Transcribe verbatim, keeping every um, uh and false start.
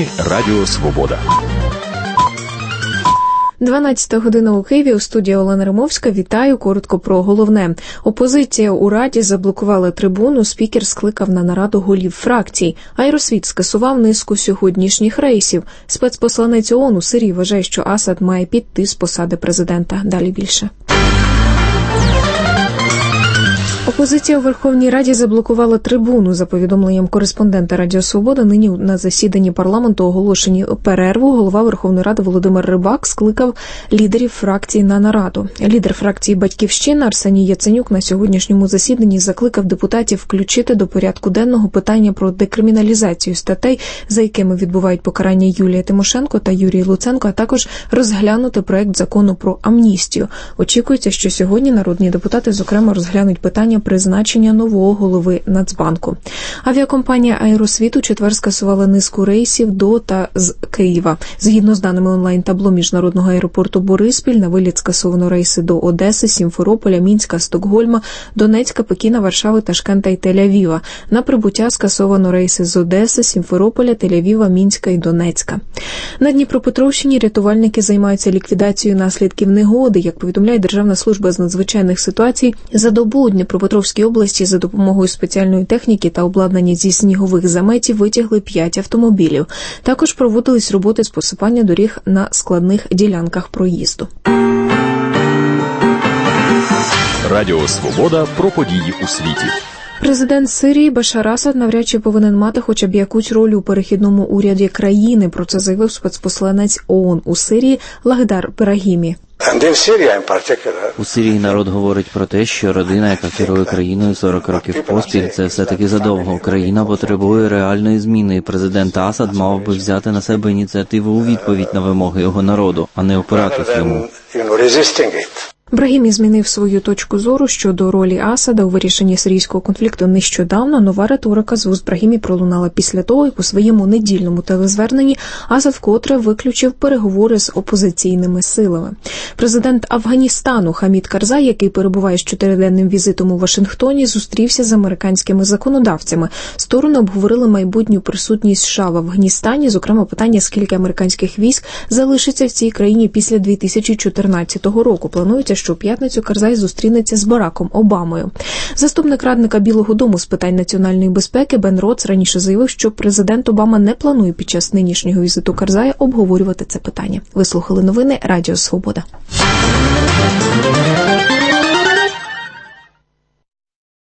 Новини Радіо Свобода. дванадцята година у Києві, у студії Олена Римовська. Вітаю, коротко про головне. Опозиція у Раді заблокувала трибуну, спікер скликав на нараду голів фракцій. Аеросвіт скасував низку сьогоднішніх рейсів. Спецпосланець ООН у Сирії вважає, що Асад має піти з посади президента. Далі більше. Опозиція у Верховній Раді заблокувала трибуну. За повідомленням кореспондента Радіо Свобода, нині на засіданні парламенту оголошені перерву. Голова Верховної Ради Володимир Рибак скликав лідерів фракцій на нараду. Лідер фракції «Батьківщина» Арсеній Яценюк на сьогоднішньому засіданні закликав депутатів включити до порядку денного питання про декриміналізацію статей, за якими відбувають покарання Юлія Тимошенко та Юрій Луценко, а також розглянути проект закону про амністію. Очікується, що сьогодні народні депутати, зокрема, розглянуть питання призначення нового голови Нацбанку. Авіакомпанія «Аеросвіт» у четвер скасувала низку рейсів до та з Києва. Згідно з даними онлайн-табло міжнародного аеропорту Бориспіль, на виліт скасовано рейси до Одеси, Сімферополя, Мінська, Стокгольма, Донецька, Пекіна, Варшави, Ташкента і Тель-Авіва. На прибуття скасовано рейси з Одеси, Сімферополя, Тель-Авіва, Мінська і Донецька. На Дніпропетровщині рятувальники займаються ліквідацією наслідків негоди. Як повідомляє Державна служба з надзвичайних ситуацій, за добу у Дніпропетровській області за допомогою спеціальної техніки та обладнання зі снігових заметів витягли п'ять автомобілів. Також проводились роботи з посипання доріг на складних ділянках проїзду. Радіо Свобода про події у світі. Президент Сирії Башар Асад навряд чи повинен мати хоча б якусь роль у перехідному уряді країни. Про це заявив спецпосланець ООН у Сирії Лахдар Брахімі. У Сирії народ говорить про те, що родина, яка керує країною сорок років поспіль, це все-таки задовго. Країна потребує реальної зміни, і президент Асад мав би взяти на себе ініціативу у відповідь на вимоги його народу, а не опиратись йому. Брахімі змінив свою точку зору щодо ролі Асада у вирішенні сирійського конфлікту нещодавно. Нова риторика з вуст Брахімі пролунала після того, як у своєму недільному телезверненні Асад вкотре виключив переговори з опозиційними силами. Президент Афганістану Хамід Карзай, який перебуває з чотириденним візитом у Вашингтоні, зустрівся з американськими законодавцями. Сторони обговорили майбутню присутність США в Афганістані, зокрема питання, скільки американських військ залишиться в цій країні після дві тисячі чотирнадцятого року. Планується, що у п'ятницю Карзай зустрінеться з Бараком Обамою. Заступник радника Білого дому з питань національної безпеки Бен Роц раніше заявив, що президент Обама не планує під час нинішнього візиту Карзая обговорювати це питання. Ви слухали новини Радіо Свобода.